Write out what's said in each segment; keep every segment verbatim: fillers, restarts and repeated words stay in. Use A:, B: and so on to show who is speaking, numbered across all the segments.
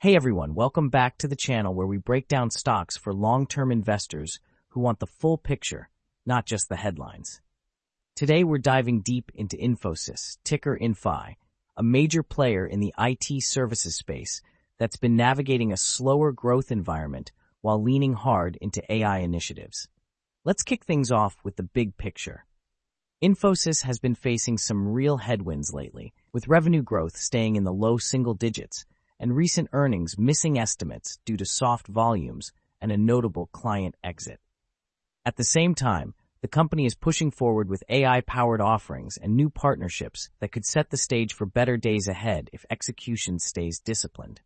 A: Hey everyone, welcome back to the channel where we break down stocks for long-term investors who want the full picture, not just the headlines. Today we're diving deep into Infosys, ticker INFI, a major player in the I T services space that's been navigating a slower growth environment while leaning hard into A I initiatives. Let's kick things off with the big picture. Infosys has been facing some real headwinds lately, with revenue growth staying in the low single digits and recent earnings missing estimates due to soft volumes and a notable client exit. At the same time, the company is pushing forward with A I-powered offerings and new partnerships that could set the stage for better days ahead if execution stays disciplined.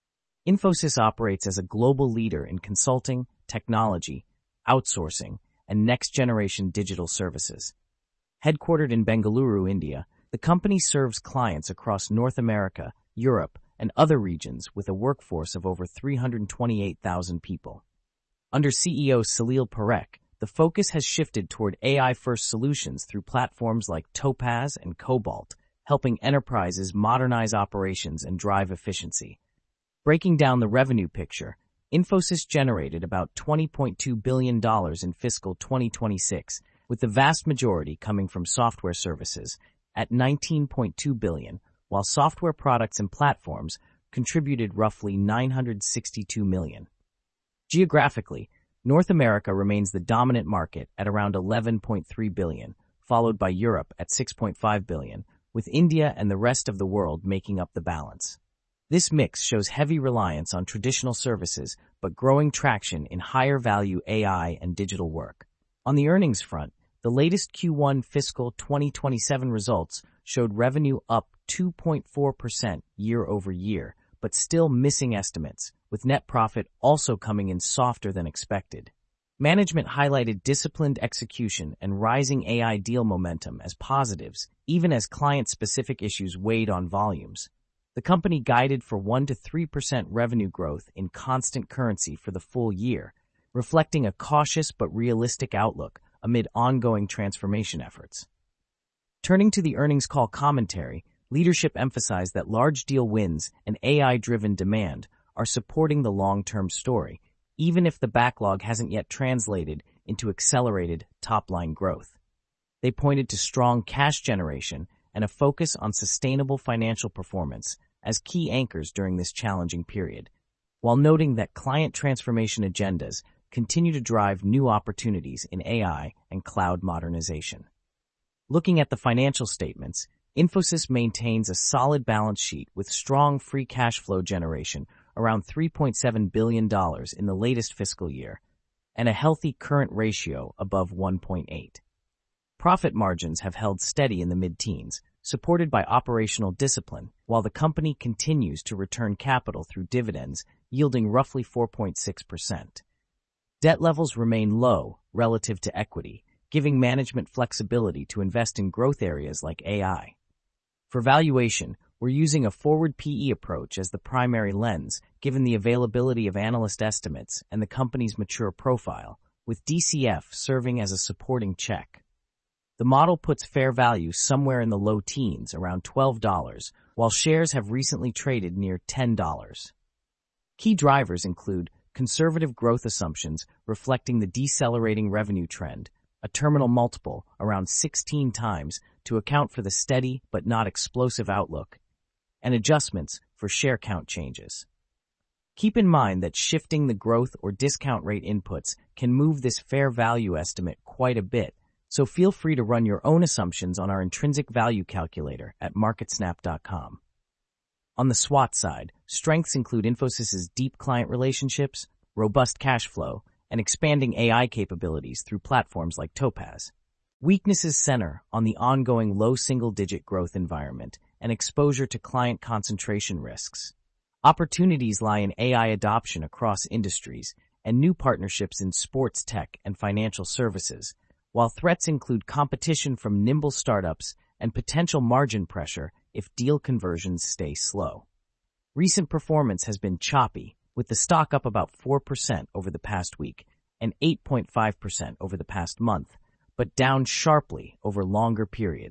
A: Infosys operates as a global leader in consulting, technology, outsourcing, and next-generation digital services. Headquartered in Bengaluru, India, the company serves clients across North America, Europe, and other regions with a workforce of over three hundred twenty-eight thousand people. Under C E O Salil Parekh, the focus has shifted toward A I-first solutions through platforms like Topaz and Cobalt, helping enterprises modernize operations and drive efficiency. Breaking down the revenue picture, Infosys generated about twenty point two billion dollars in fiscal twenty twenty-six, with the vast majority coming from software services at nineteen point two billion dollars, while software products and platforms contributed roughly nine hundred sixty-two million dollars. Geographically, North America remains the dominant market at around eleven point three billion dollars, followed by Europe at six point five billion dollars, with India and the rest of the world making up the balance. This mix shows heavy reliance on traditional services but growing traction in higher-value A I and digital work. On the earnings front, the latest Q one fiscal twenty twenty-seven results showed revenue up two point four percent year over year, but still missing estimates, with net profit also coming in softer than expected. Management highlighted disciplined execution and rising A I deal momentum as positives, even as client-specific issues weighed on volumes. The company guided for one to three percent revenue growth in constant currency for the full year, reflecting a cautious but realistic outlook amid ongoing transformation efforts. Turning to the earnings call commentary, leadership emphasized that large deal wins and A I-driven demand are supporting the long-term story, even if the backlog hasn't yet translated into accelerated top-line growth. They pointed to strong cash generation and a focus on sustainable financial performance as key anchors during this challenging period, while noting that client transformation agendas continue to drive new opportunities in A I and cloud modernization. Looking at the financial statements, Infosys maintains a solid balance sheet with strong free cash flow generation around three point seven billion dollars in the latest fiscal year and a healthy current ratio above one point eight. Profit margins have held steady in the mid-teens, supported by operational discipline, while the company continues to return capital through dividends, yielding roughly four point six percent. Debt levels remain low relative to equity, giving management flexibility to invest in growth areas like A I. For valuation, we're using a forward P E approach as the primary lens, given the availability of analyst estimates and the company's mature profile, with D C F serving as a supporting check. The model puts fair value somewhere in the low teens, around twelve dollars, while shares have recently traded near ten dollars. Key drivers include conservative growth assumptions reflecting the decelerating revenue trend, a terminal multiple around sixteen times to account for the steady but not explosive outlook, and adjustments for share count changes. Keep in mind that shifting the growth or discount rate inputs can move this fair value estimate quite a bit, so feel free to run your own assumptions on our intrinsic value calculator at market snap dot com. On the SWOT side, strengths include Infosys's deep client relationships, robust cash flow, and expanding A I capabilities through platforms like Topaz. Weaknesses center on the ongoing low single-digit growth environment and exposure to client concentration risks. Opportunities lie in A I adoption across industries and new partnerships in sports tech and financial services, while threats include competition from nimble startups and potential margin pressure if deal conversions stay slow. Recent performance has been choppy, with the stock up about four percent over the past week and eight point five percent over the past month, but down sharply over longer periods,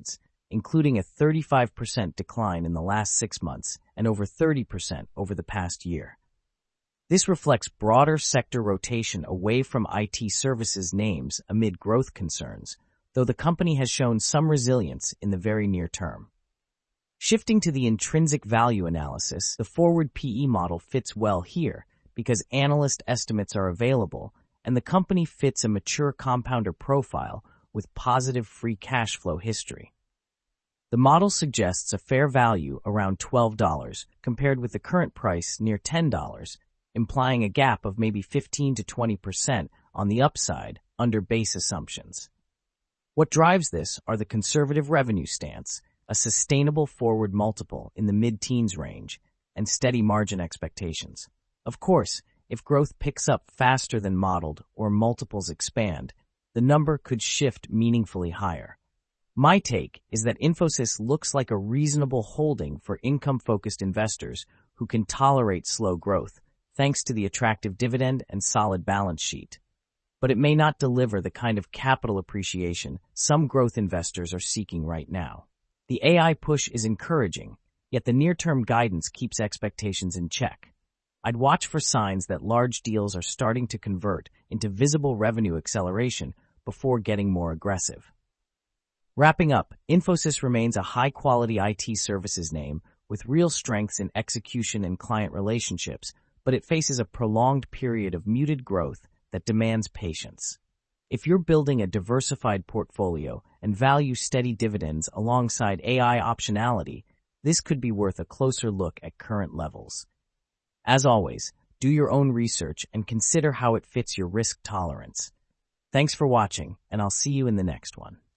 A: including a thirty-five percent decline in the last six months and over thirty percent over the past year. This reflects broader sector rotation away from I T services names amid growth concerns, though the company has shown some resilience in the very near term. Shifting to the intrinsic value analysis, the forward P E model fits well here because analyst estimates are available and the company fits a mature compounder profile with positive free cash flow history. The model suggests a fair value around twelve dollars compared with the current price near ten dollars, implying a gap of maybe fifteen to twenty percent on the upside under base assumptions. What drives this are the conservative revenue stance, a sustainable forward multiple in the mid-teens range, and steady margin expectations. Of course, if growth picks up faster than modeled or multiples expand, the number could shift meaningfully higher. My take is that Infosys looks like a reasonable holding for income-focused investors who can tolerate slow growth, thanks to the attractive dividend and solid balance sheet. But it may not deliver the kind of capital appreciation some growth investors are seeking right now. The A I push is encouraging, yet the near-term guidance keeps expectations in check. I'd watch for signs that large deals are starting to convert into visible revenue acceleration before getting more aggressive. Wrapping up, Infosys remains a high-quality I T services name with real strengths in execution and client relationships, but it faces a prolonged period of muted growth that demands patience. If you're building a diversified portfolio and value steady dividends alongside A I optionality, this could be worth a closer look at current levels. As always, do your own research and consider how it fits your risk tolerance. Thanks for watching, and I'll see you in the next one.